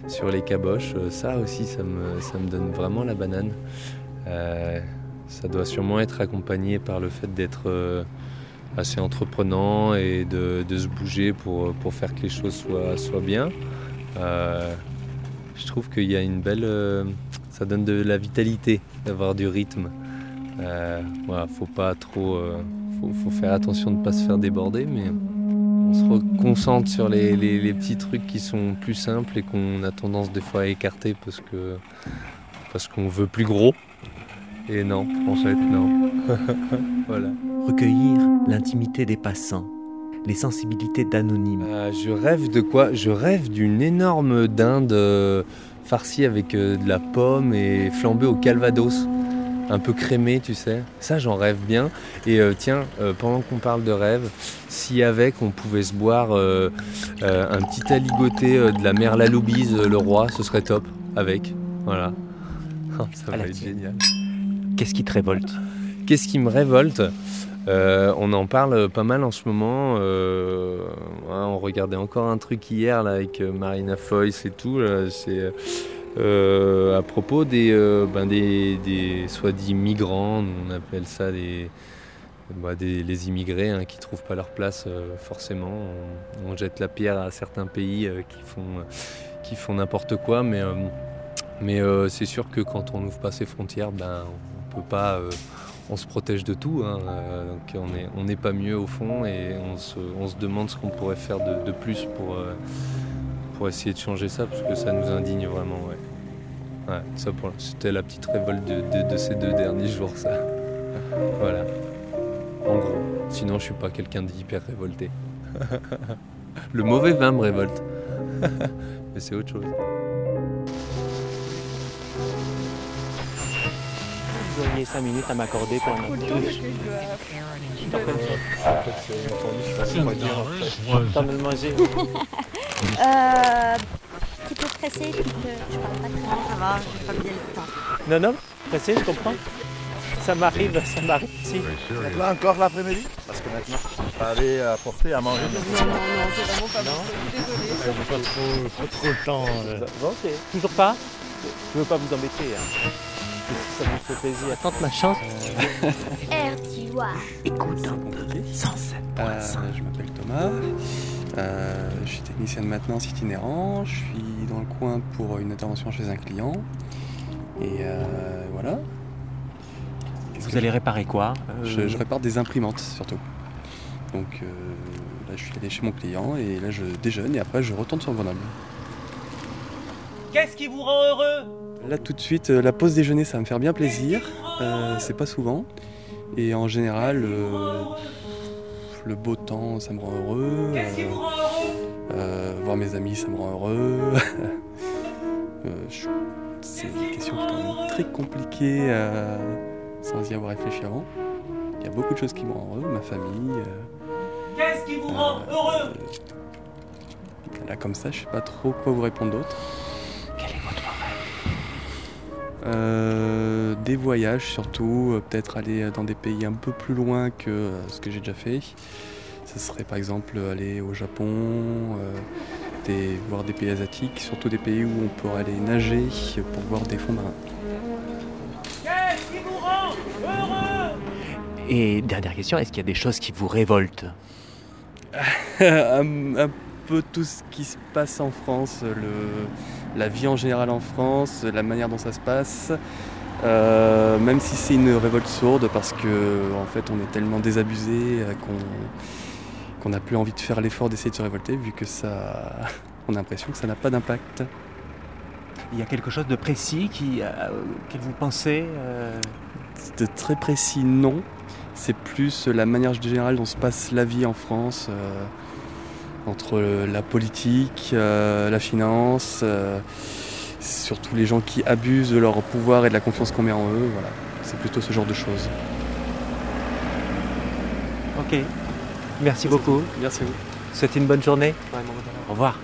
M: sur les caboches. Ça aussi, ça me, ça me donne vraiment la banane. Euh, ça doit sûrement être accompagné par le fait d'être euh, assez entreprenant et de, de se bouger pour, pour faire que les choses soient, soient bien. Euh, je trouve qu'il y a une belle... Euh, ça donne de la vitalité d'avoir du rythme. Euh, voilà, faut pas trop... Euh, faut, faut faire attention de ne pas se faire déborder, mais on se concentre sur les, les, les petits trucs qui sont plus simples et qu'on a tendance des fois à écarter parce que parce qu'on veut plus gros. Et non, en fait, non. Voilà.
A: Recueillir l'intimité des passants, les sensibilités d'anonymes.
M: Euh, je rêve de quoi ? Je rêve d'une énorme dinde euh, farcie avec euh, de la pomme et flambée au calvados. Un peu crémé, tu sais. Ça, j'en rêve bien. Et euh, tiens, euh, pendant qu'on parle de rêve, si avec on pouvait se boire euh, euh, un petit aligoté euh, de la mère Laloubise, euh, le roi, ce serait top. Avec, voilà. Ça va être génial.
A: Qu'est-ce qui te révolte ?
M: Qu'est-ce qui me révolte ? euh, On en parle pas mal en ce moment. Euh, ouais, on regardait encore un truc hier là, avec Marina Foïs et tout. Là, c'est... Euh, à propos des, euh, ben des, des soi-disant migrants, on appelle ça des, bah des, les immigrés hein, qui ne trouvent pas leur place euh, forcément. On, on jette la pierre à certains pays euh, qui font, euh, qui font n'importe quoi, mais, euh, mais euh, c'est sûr que quand on n'ouvre pas ses frontières, ben, on peut pas, euh, on se protège de tout. Hein, euh, donc on n'est on n'est pas mieux au fond et on se, on se demande ce qu'on pourrait faire de, de plus pour... Euh, pour essayer de changer ça, parce que ça nous indigne vraiment, ouais. Ouais, ça pour, c'était la petite révolte de, de, de ces deux derniers jours, ça. Voilà. En gros. Sinon, je suis pas quelqu'un d'hyper révolté. Le mauvais vin me révolte. Mais c'est autre chose.
D: Vous auriez cinq minutes à m'accorder pour un
L: autre.
D: Temps de le manger.
C: Euh, petit peu pressé, puis que je parle pas très bien.
L: Ça va, j'ai pas bien le temps.
D: Non, non, pressé, je comprends. Ça m'arrive, ça m'arrive. Si.
N: Là encore l'après-midi ? Parce que maintenant, je vais aller apporter à manger.
F: Non, non, non, c'est vraiment pas bon. Désolée.
B: J'ai pas trop, pas trop le temps. Euh.
D: Ok. Toujours pas ? Je veux pas vous embêter. Hein. Si ça vous fait plaisir. Tente ma chance.
C: R, tu vois.
A: Écoute un peu. cent sept point cinq.
O: Euh, je m'appelle Thomas. Euh, je suis technicien de maintenance itinérant. Je suis dans le coin pour une intervention chez un client. Et euh, voilà.
D: Qu'est-ce vous allez je... réparer quoi euh...
O: je, je répare des imprimantes surtout. Donc euh, là, je suis allé chez mon client et là, je déjeune et après, je retourne sur Grenoble.
D: Qu'est-ce qui vous rend heureux ?
O: Là, tout de suite, la pause déjeuner, ça va me faire bien plaisir. Euh, c'est pas souvent. Et en général, euh, le beau temps, ça me rend heureux. Euh, euh, voir mes amis, ça me rend heureux. euh, je, c'est une question qui est quand même très compliquée euh, sans y avoir réfléchi avant. Il y a beaucoup de choses qui me rendent heureux. Ma famille. Euh,
D: Qu'est-ce qui vous euh, rend heureux ?
O: euh, Là, comme ça, je sais pas trop quoi vous répondre d'autre.
D: Quel est votre
O: Euh, des voyages surtout, euh, peut-être aller dans des pays un peu plus loin que euh, ce que j'ai déjà fait. Ce serait par exemple aller au Japon, euh, des, voir des pays asiatiques, surtout des pays où on pourrait aller nager pour voir des fonds marins.
D: Qu'est-ce qui vous rend heureux ?
A: Et dernière question, est-ce qu'il y a des choses qui vous révoltent ?
O: un, un peu tout ce qui se passe en France, le, la vie en général en France, la manière dont ça se passe, euh, même si c'est une révolte sourde parce que en fait on est tellement désabusé qu'on qu'on n'a plus envie de faire l'effort d'essayer de se révolter vu que ça, on a l'impression que ça n'a pas d'impact.
D: Il y a quelque chose de précis qui, euh, que vous pensez euh...
O: De très précis, non. C'est plus la manière générale dont se passe la vie en France, euh, entre la politique, euh, la finance, euh, surtout les gens qui abusent de leur pouvoir et de la confiance qu'on met en eux. Voilà. C'est plutôt ce genre de choses.
D: Ok, merci beaucoup.
O: Merci à vous.
D: Souhaitez une bonne journée.
O: Ouais,
D: au revoir.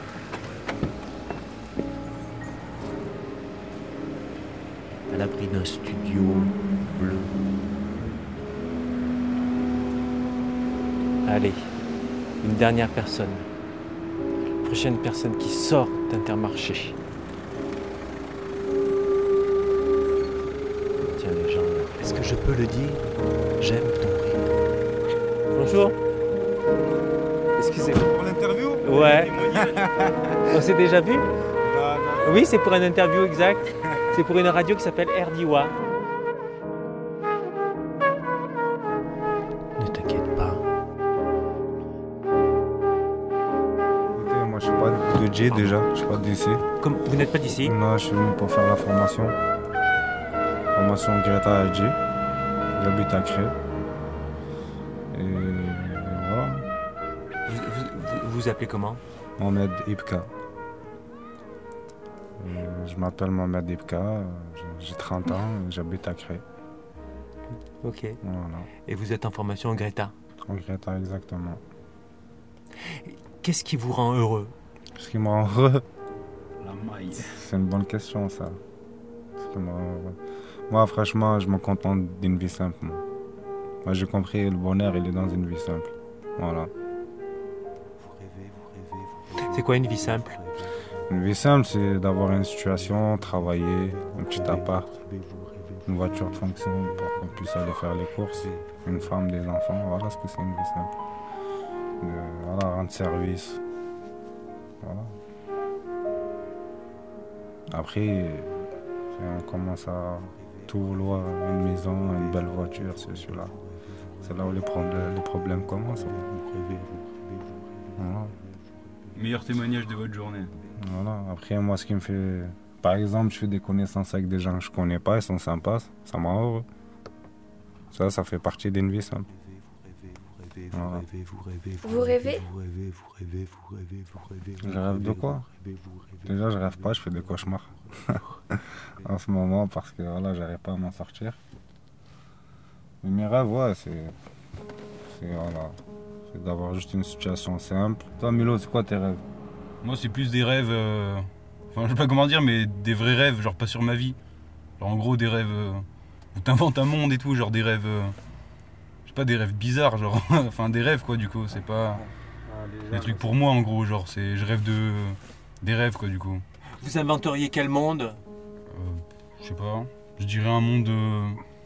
A: À l'abri d'un studio bleu.
D: Allez, une dernière personne. Prochaine personne qui sort d'Intermarché.
A: je peux le dire, j'aime ton rire. Bonjour. Excusez-moi.
P: Pour l'interview?
A: Ouais. On s'est déjà vu?
P: Non, non.
A: Oui, c'est pour une interview exact. C'est pour une radio qui s'appelle Erdiwa. Ne t'inquiète pas.
Q: Écoutez, moi je suis pas de J déjà, je suis pas d'ici.
A: Comme vous n'êtes pas d'ici?
Q: Non, je suis venu pour faire la formation. Formation Greta à J. J'habite à Cré. Et voilà.
A: Vous vous, vous appelez comment?
Q: Mohamed Ibka. Euh, je m'appelle Mohamed Ibka, j'ai trente ans, et j'habite à Cré.
A: Ok.
Q: Voilà.
A: Et vous êtes en formation en Greta?
Q: En Greta, exactement.
A: Qu'est-ce qui vous rend heureux?
Q: Ce qui me rend heureux?
P: La maille.
Q: C'est une bonne question, ça. Ce qui me rend heureux. Moi, franchement, je me contente d'une vie simple. Moi, moi j'ai compris, le bonheur, il est dans une vie simple. Voilà.
A: C'est quoi une vie simple?
Q: Une vie simple, c'est d'avoir une situation, travailler, un petit appart, une voiture de fonction pour qu'on puisse aller faire les courses, une femme, des enfants, voilà ce que c'est une vie simple. De, voilà, rendre service. Voilà. Après, si on commence à tout vouloir, une maison, une belle voiture, c'est celui-là. C'est là où les problèmes, les problèmes commencent. Voilà.
P: Meilleur témoignage de votre journée.
Q: Voilà. Après, moi, ce qui me fait... Par exemple, je fais des connaissances avec des gens que je connais pas, ils sont sympas, ça me rend heureux. Ça, ça fait partie d'une vie simple. Voilà.
R: Vous rêvez?
Q: Je rêve de quoi? Déjà, je rêve pas, je fais des cauchemars. En ce moment, parce que voilà, j'arrive pas à m'en sortir. Mais mes rêves, ouais, c'est... C'est, voilà... C'est d'avoir juste une situation simple. Toi, Milo, c'est quoi tes rêves?
P: Moi, c'est plus des rêves... Euh... Enfin, je sais pas comment dire, mais des vrais rêves, genre pas sur ma vie. Genre, en gros, des rêves... Euh... où t'inventes un monde et tout, genre des rêves... Euh... Je sais pas, des rêves bizarres, genre... enfin, des rêves, quoi, du coup, c'est pas... Des trucs pour moi, en gros, genre, c'est... Je rêve de... Des rêves, quoi, du coup.
A: Vous inventeriez quel monde?
P: euh, Je sais pas. Je dirais un monde... Euh...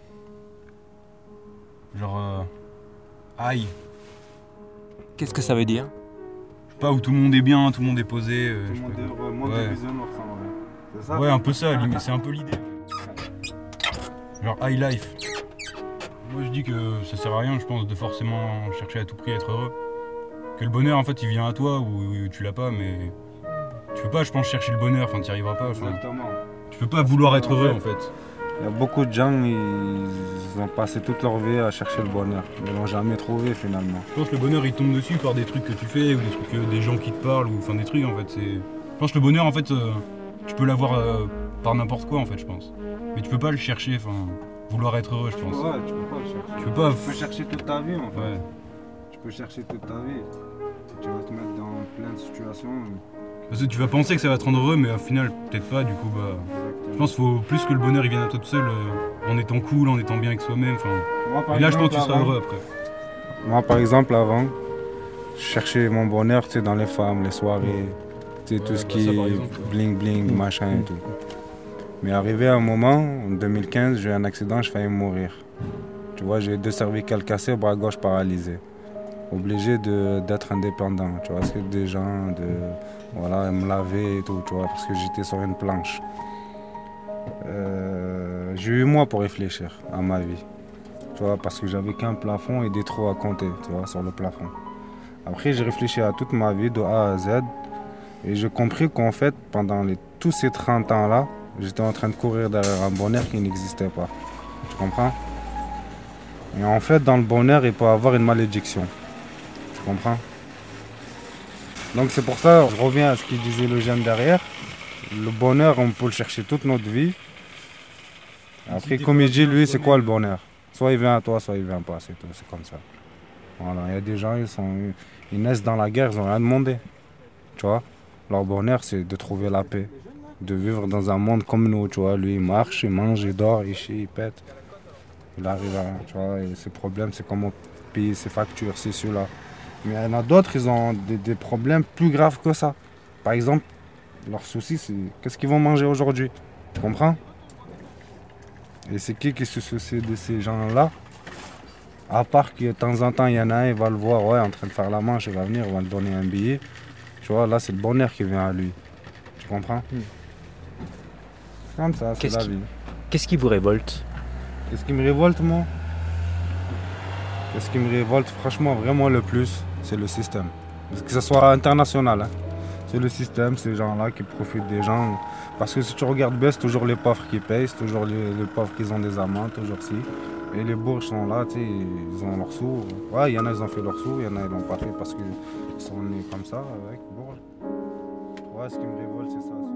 P: Genre... Euh... Aïe.
A: Qu'est-ce que ça veut dire?
P: Je sais pas, où tout le monde est bien, tout le monde est posé. Euh,
Q: tout le monde est heureux, monde de bisounours, en vrai. C'est ça?
P: Ouais, un peu ça, c'est un peu l'idée. Genre high life. Moi je dis que ça sert à rien, je pense, de forcément chercher à tout prix à être heureux. Que le bonheur, en fait, il vient à toi ou tu l'as pas, mais... Tu peux pas, je pense, chercher le bonheur, enfin, t'y arriveras pas.
Q: Exactement.
P: Tu peux pas vouloir être heureux, en fait.
Q: Il y a beaucoup de gens, ils ont passé toute leur vie à chercher le bonheur. Ils ne l'ont jamais trouvé finalement.
P: Je pense que le bonheur il tombe dessus par des trucs que tu fais ou des trucs, euh, des gens qui te parlent ou enfin des trucs en fait. C'est... Je pense que le bonheur en fait, euh, tu peux l'avoir euh, par n'importe quoi en fait, je pense. Mais tu peux pas le chercher, enfin vouloir être heureux, je pense.
Q: Ouais, tu peux pas le chercher.
P: Tu peux pas.
Q: Tu peux chercher toute ta vie en fait.
P: Ouais.
Q: Tu peux chercher toute ta vie. Tu vas te mettre dans plein de situations.
P: Parce que tu vas penser que ça va te rendre heureux, mais au final, peut-être pas, du coup, bah... Je pense qu'il faut plus que le bonheur il vienne à toi tout seul, euh, en étant cool, en étant bien avec soi-même, enfin... Et là, je pense que tu seras heureux après.
Q: Moi, par exemple, avant, je cherchais mon bonheur, tu sais, dans les femmes, les soirées, tu sais, tout ce qui est bling-bling, machin et tout. Mais arrivé à un moment, en deux mille quinze, j'ai eu un accident, je failli mourir. Tu vois, j'ai deux cervicales cassées, bras gauche paralysé. Obligé de, d'être indépendant, tu vois, c'est des gens, de... Voilà, me laver et tout, tu vois, parce que j'étais sur une planche. Euh, j'ai eu moi pour réfléchir à ma vie, tu vois, parce que j'avais qu'un plafond et des trous à compter, tu vois, sur le plafond. Après, j'ai réfléchi à toute ma vie de A à Z et j'ai compris qu'en fait, pendant les, tous ces trente ans-là, j'étais en train de courir derrière un bonheur qui n'existait pas. Tu comprends? Et en fait, dans le bonheur, il peut y avoir une malédiction. Tu comprends? Donc c'est pour ça, je reviens à ce qu'il disait le jeune derrière. Le bonheur, on peut le chercher toute notre vie. Après, comme il dit, lui, c'est quoi le bonheur? Soit il vient à toi, soit il vient pas, c'est tout, c'est comme ça. Voilà, il y a des gens, ils, sont, ils naissent dans la guerre, ils n'ont rien demandé. Tu vois? Leur bonheur, c'est de trouver la paix. De vivre dans un monde comme nous, tu vois. Lui, il marche, il mange, il dort, il chie, il pète. Il arrive à, tu vois, et ses problèmes, c'est comment payer ses factures, c'est celui-là. Mais il y en a d'autres, ils ont des, des problèmes plus graves que ça. Par exemple, leur souci, c'est qu'est-ce qu'ils vont manger aujourd'hui. Tu comprends? Et c'est qui qui se soucie de ces gens-là? À part que de temps en temps, il y en a un, il va le voir, ouais, en train de faire la manche, il va venir, on va lui donner un billet. Tu vois, là, c'est le bonheur qui vient à lui. Tu comprends?
A: Hmm.
Q: C'est comme ça, c'est
A: Qu'est-ce
Q: la
A: qui-
Q: vie.
A: Qu'est-ce qui vous révolte?
Q: Qu'est-ce qui me révolte, moi? Qu'est-ce qui me révolte, franchement, vraiment le plus, c'est le système. Que ce soit international, hein. C'est le système, ces gens-là qui profitent des gens. Parce que si tu regardes bien, c'est toujours les pauvres qui payent, c'est toujours les, les pauvres qui ont des amendes, toujours si. Et les bourges sont là, tu sais, ils ont leurs sous. Ouais, il y en a, ils ont fait leurs sous, il y en a, ils l'ont pas fait parce qu'ils sont nés comme ça, avec bourges. Ouais, ce qui me révolte, c'est ça.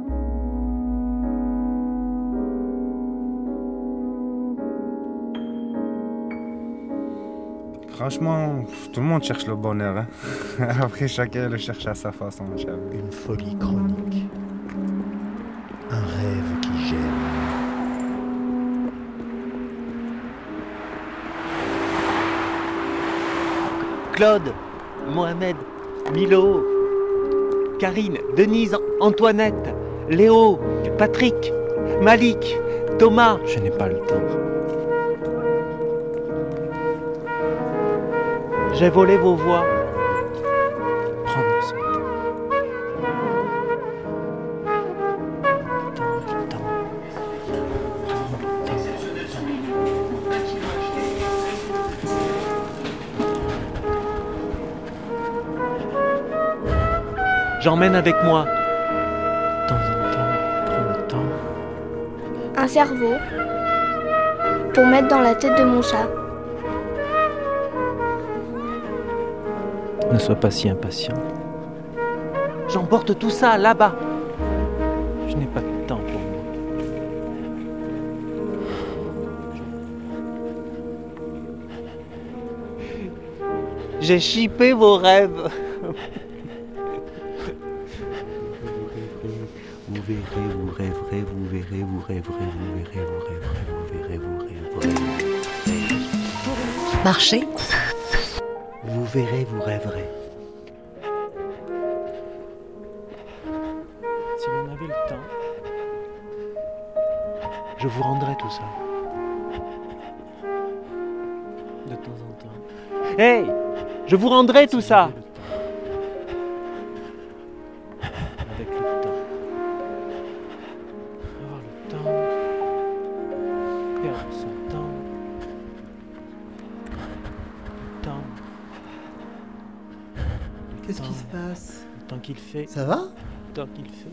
Q: Franchement, tout le monde cherche le bonheur. Hein. Après, chacun le cherche à sa façon.
R: Une folie chronique. Un rêve qui germe.
D: Claude, Mohamed, Milo, Karine, Denise, Antoinette, Léo, Patrick, Malik, Thomas.
A: Je n'ai pas le temps.
D: J'ai volé vos voix.
A: Prendre son
D: J'emmène avec moi.
A: De temps en temps, prends le temps.
C: Un cerveau pour mettre dans la tête de mon chat.
A: Ne sois pas si impatient.
D: J'emporte tout ça là-bas.
A: Je n'ai pas de temps pour moi.
D: J'ai chippé vos rêves.
A: Vous verrez, vous rêverez, vous verrez, vous rêverez, vous verrez, vous rêverez, vous verrez, vous rêverez.
R: Marcher.
A: Vous verrez, vous rêverez. Si l'on avait le temps, je vous rendrai tout ça. De temps en temps.
D: Hey, je vous rendrai tout ça.
A: Avec le temps. Avoir le temps. Perdre son temps. Le temps. Le
R: Qu'est-ce qui
A: temps.
R: se passe?
A: Le temps qu'il fait.
R: Ça va?
A: Le temps qu'il fait.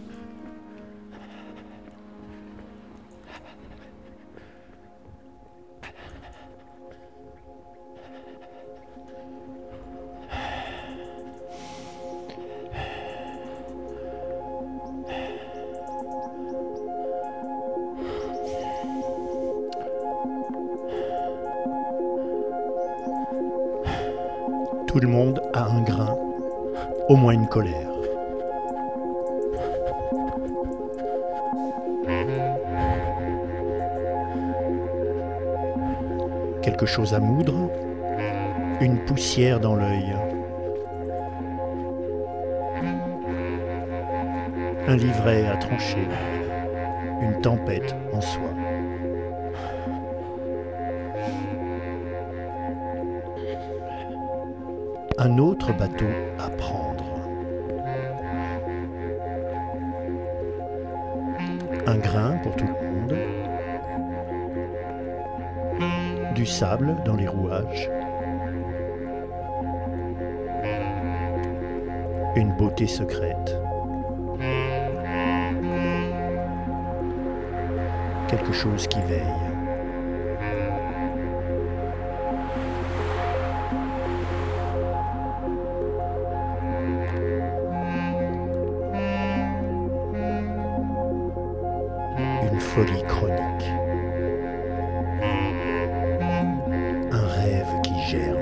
R: Tout le monde a un grain, au moins une colère. Quelque chose à moudre, une poussière dans l'œil. Un livret à trancher, une tempête en soi. Un autre bateau à prendre. Un grain pour tout le monde. Du sable dans les rouages. Une beauté secrète. Quelque chose qui veille. Une folie chronique. Un rêve qui germe.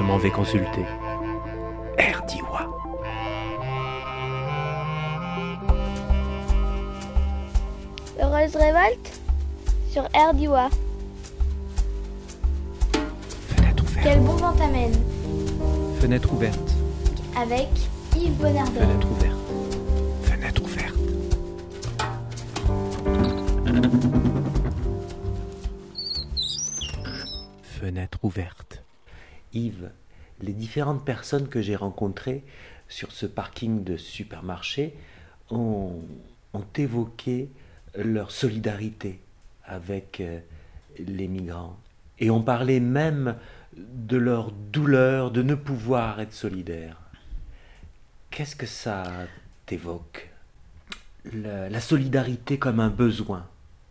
A: je m'en vais consulter. Erdiwa.
C: Heureuse révolte sur Erdiwa.
A: Fenêtre ouverte.
C: Quel bon vent t'amène.
A: Fenêtre ouverte.
C: Avec Yves Bonardel.
A: Fenêtre ouverte. Fenêtre ouverte. Fenêtre ouverte. Yves, les différentes personnes que j'ai rencontrées sur ce parking de supermarché ont, ont évoqué leur solidarité avec euh, les migrants. Et ont parlé même de leur douleur de ne pouvoir être solidaire. Qu'est-ce que ça t'évoque ? la, la solidarité comme un besoin.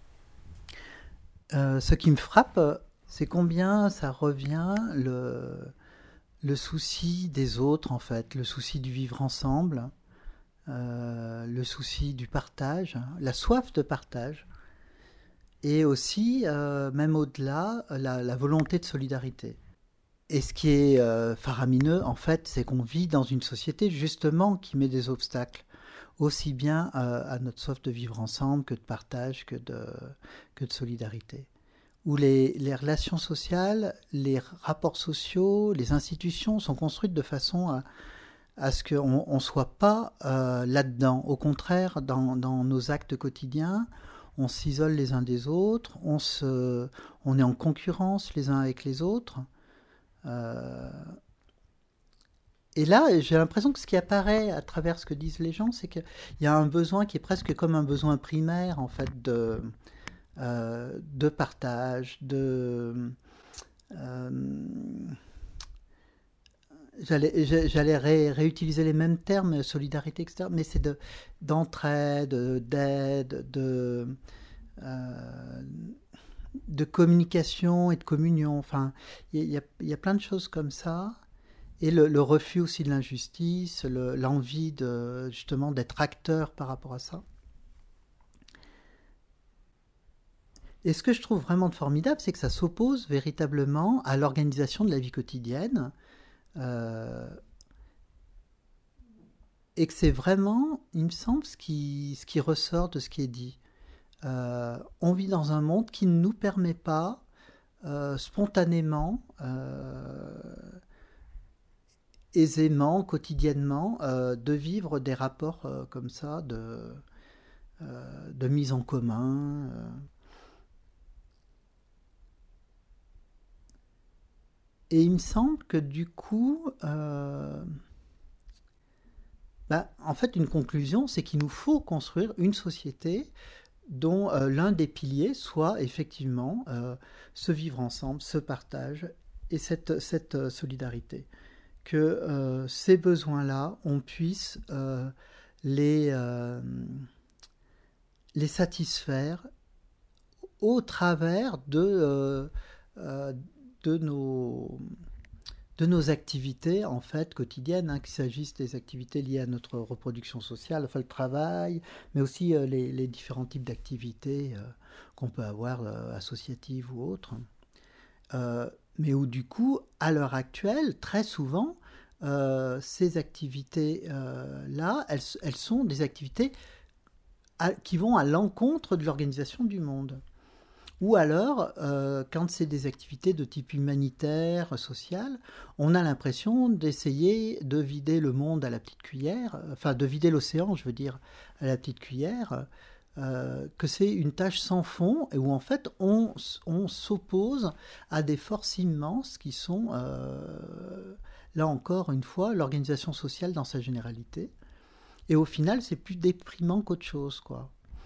S: Euh, ce qui me frappe, c'est combien ça revient le, le souci des autres, en fait, le souci du vivre ensemble, euh, le souci du partage, la soif de partage, et aussi, euh, même au-delà, la, la volonté de solidarité. Et ce qui est euh, faramineux, en fait, c'est qu'on vit dans une société, justement, qui met des obstacles, aussi bien euh, à notre soif de vivre ensemble que de partage, que de, que de solidarité. Où les, les relations sociales, les rapports sociaux, les institutions sont construites de façon à, à ce qu'on ne soit pas euh, là-dedans. Au contraire, dans, dans nos actes quotidiens, on s'isole les uns des autres, on, se, on est en concurrence les uns avec les autres. Euh, et là, j'ai l'impression que ce qui apparaît à travers ce que disent les gens, c'est qu'il y a un besoin qui est presque comme un besoin primaire, en fait, de, euh, de partage, de... Euh, j'allais j'allais ré, réutiliser les mêmes termes, solidarité, et cetera, mais c'est de, d'entraide, d'aide, de... Euh, de communication et de communion. Enfin, il y, y, y a plein de choses comme ça. Et le, le refus aussi de l'injustice, le, l'envie de, justement d'être acteur par rapport à ça. Et ce que je trouve vraiment formidable, c'est que ça s'oppose véritablement à l'organisation de la vie quotidienne. Euh, et que c'est vraiment, il me semble, ce qui, ce qui ressort de ce qui est dit. Euh, on vit dans un monde qui ne nous permet pas euh, spontanément, euh, aisément, quotidiennement, euh, de vivre des rapports euh, comme ça, de, euh, de mise en commun. Euh. Et il me semble que du coup, euh, bah, en fait, une conclusion, c'est qu'il nous faut construire une société dont euh, l'un des piliers soit effectivement euh, ce vivre ensemble, ce partage et cette, cette euh, solidarité. Que euh, ces besoins-là, on puisse euh, les, euh, les satisfaire au travers de, euh, euh, de, nos, de nos activités en fait quotidiennes, hein, qu'il s'agisse des activités liées à notre reproduction sociale, enfin le travail, mais aussi euh, les, les différents types d'activités euh, qu'on peut avoir, euh, associatives ou autres. Euh, mais où du coup, à l'heure actuelle, très souvent, euh, ces activités-là, euh, elles, elles sont des activités à, qui vont à l'encontre de l'organisation du monde. Ou alors, euh, quand c'est des activités de type humanitaire, social, on a l'impression d'essayer de vider le monde à la petite cuillère, enfin de vider l'océan, je veux dire, à la petite cuillère, euh, que c'est une tâche sans fond, et où en fait on, on s'oppose à des forces immenses qui sont, euh, là encore une fois, l'organisation sociale dans sa généralité. Et au final, c'est plus déprimant qu'autre chose, quoi.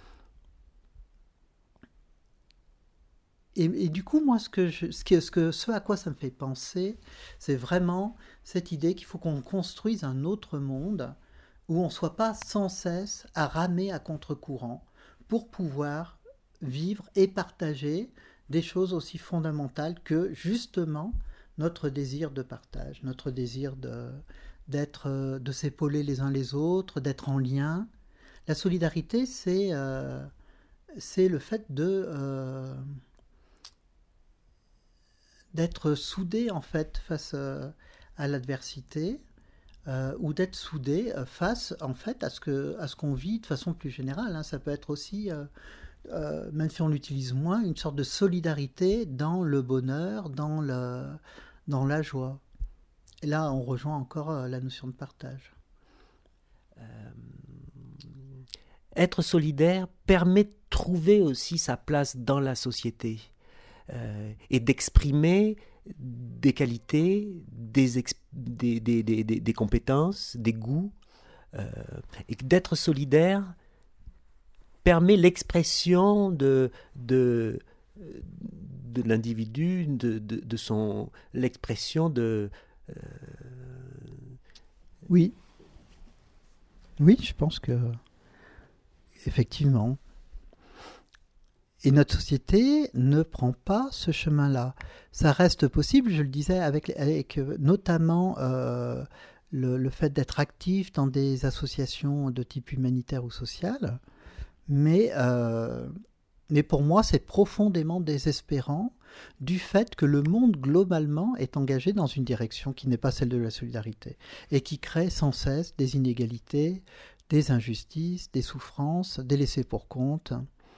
S: Et, et du coup, moi, ce, que je, ce, que, ce, que, ce à quoi ça me fait penser, c'est vraiment cette idée qu'il faut qu'on construise un autre monde où on ne soit pas sans cesse à ramer à contre-courant pour pouvoir vivre et partager des choses aussi fondamentales que, justement, notre désir de partage, notre désir de, d'être, de s'épauler les uns les autres, d'être en lien. La solidarité, c'est, euh, c'est le fait de... Euh, d'être soudé en fait face à l'adversité euh, ou d'être soudé euh, face en fait à ce que à ce qu'on vit de façon plus générale. Hein. Ça peut être aussi, euh, euh, même si on l'utilise moins, une sorte de solidarité dans le bonheur, dans le dans la joie. Et là, on rejoint encore euh, la notion de partage.
A: Euh, être solidaire permet de trouver aussi sa place dans la société euh, et d'exprimer des qualités, des, ex- des, des, des, des, des compétences, des goûts. Euh, et d'être solidaire permet l'expression de, de, de l'individu, de, de, de son, l'expression de... Euh...
S: Oui. Oui, je pense que... Effectivement. Et notre société ne prend pas ce chemin-là. Ça reste possible, je le disais, avec, avec notamment euh, le, le fait d'être actif dans des associations de type humanitaire ou social. Mais, euh, mais pour moi, c'est profondément désespérant du fait que le monde, globalement, est engagé dans une direction qui n'est pas celle de la solidarité et qui crée sans cesse des inégalités, des injustices, des souffrances, des laissés pour compte.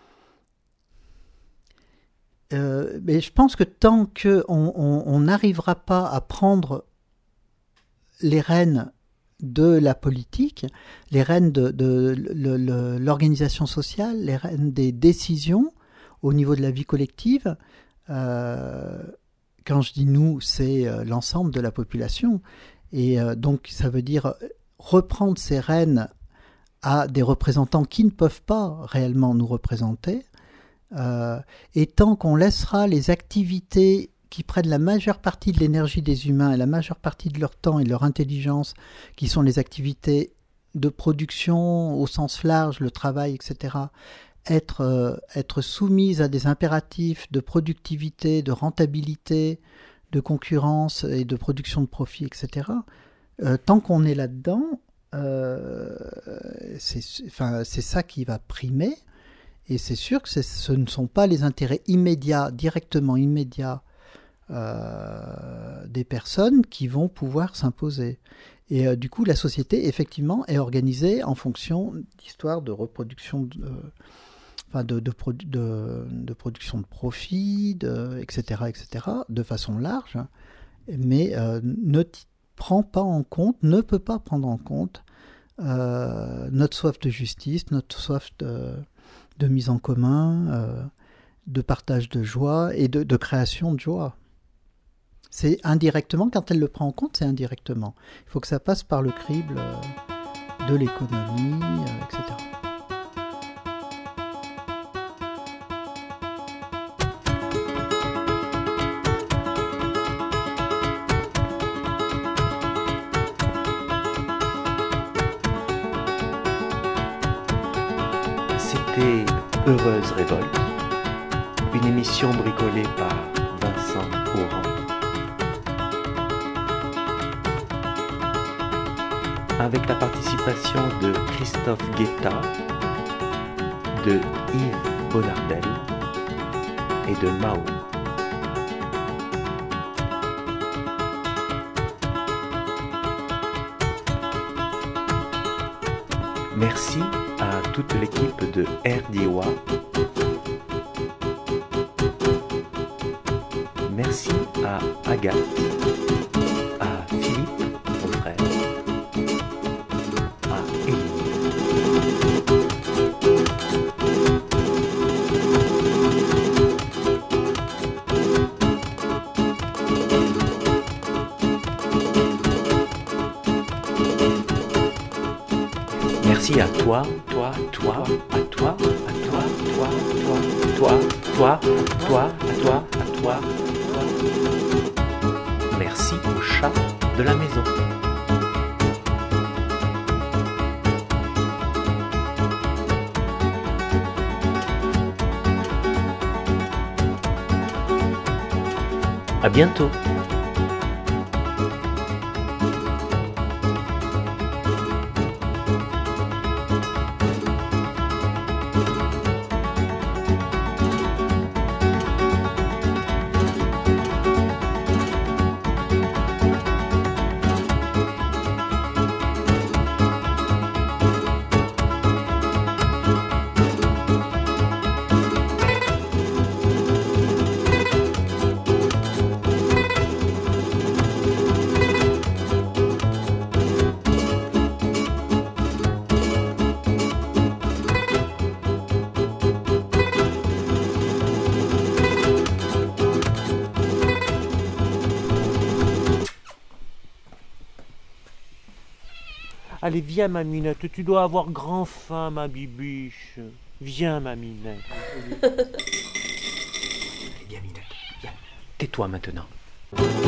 S: Euh, mais je pense que tant qu'on n'arrivera pas à prendre les rênes de la politique, les rênes de, de, de, de, de l'organisation sociale, les rênes des décisions au niveau de la vie collective, euh, quand je dis nous, c'est euh, l'ensemble de la population. Et euh, donc ça veut dire reprendre ces rênes à des représentants qui ne peuvent pas réellement nous représenter. Euh, et tant qu'on laissera les activités qui prennent la majeure partie de l'énergie des humains et la majeure partie de leur temps et de leur intelligence, qui sont les activités de production au sens large, le travail, et cetera, être, euh, être soumises à des impératifs de productivité, de rentabilité, de concurrence et de production de profit, et cetera, euh, tant qu'on est là-dedans, euh, c'est, enfin, c'est ça qui va primer. Et c'est sûr que c'est, ce ne sont pas les intérêts immédiats, directement immédiats, euh, des personnes qui vont pouvoir s'imposer. Et euh, du coup, la société, effectivement, est organisée en fonction d'histoires de reproduction, de, euh, enfin de, de, produ- de, de production de profit, de, et cetera, et cetera, de façon large, mais euh, ne t- prend pas en compte, ne peut pas prendre en compte euh, notre soif de justice, notre soif de... de mise en commun, euh, de partage de joie et de, de création de joie. C'est indirectement, quand elle le prend en compte, c'est indirectement. Il faut que ça passe par le crible euh, de l'économie, euh, et cetera.
A: C'était Heureuse Révolte, une émission bricolée par Vincent Auran. Avec la participation de Christophe Guetta, de Yves Bonardel et de Mao. Merci à toute l'équipe de R D O A. Merci à Agathe, à Philippe, mon frère, à Élie. Merci à toi, toi, toi, à toi, à toi, toi, toi, toi, toi, toi, à toi, à toi, toi. Merci au chat de la maison. À bientôt.
B: Allez, viens, ma Minette, tu dois avoir grand faim, ma bibiche. Viens, ma Minette.
A: Allez, viens, Minette, viens. Tais-toi maintenant.